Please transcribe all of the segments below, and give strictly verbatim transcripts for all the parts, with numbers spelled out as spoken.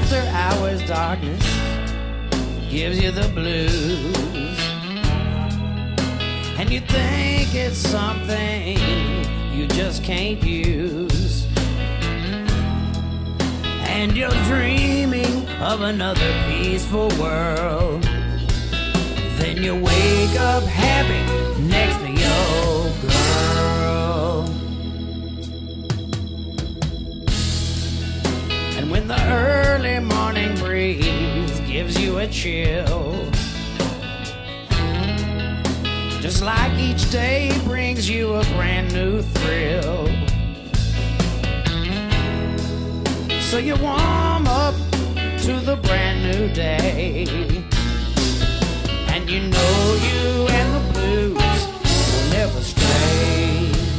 after hours darkness gives you the blues, and you think it's something you just can't use, and you're dreaming of another peaceful world. Then you wake up happy next to your girl. And when the early morning breeze gives you a chill, just like each day brings you a brand new thrill, so you warm up to the brand new day, and you know you and the blues will never stray.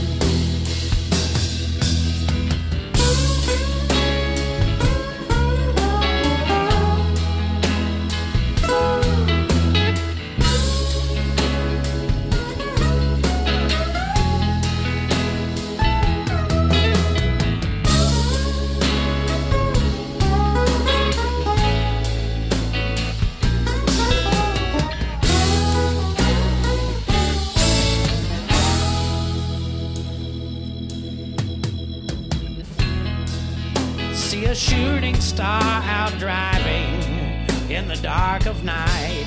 See a shooting star out driving in the dark of night,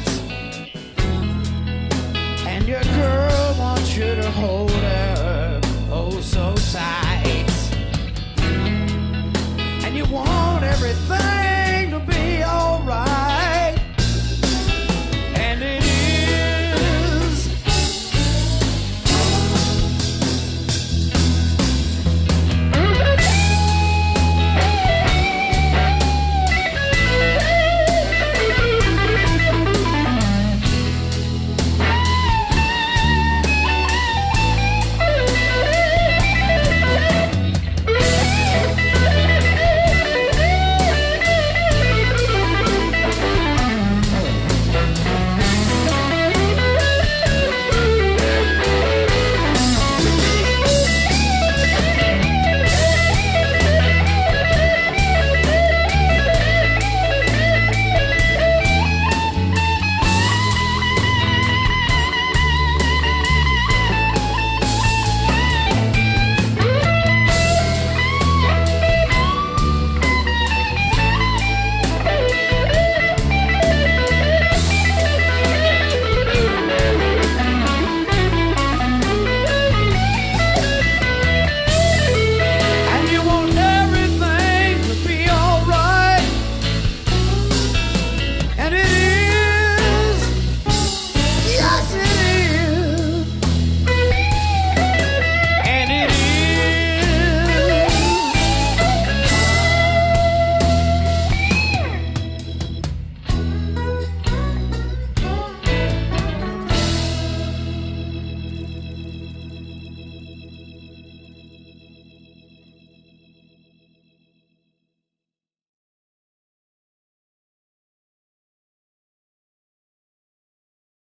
and your girl wants you to hold her oh so tight, and you want everything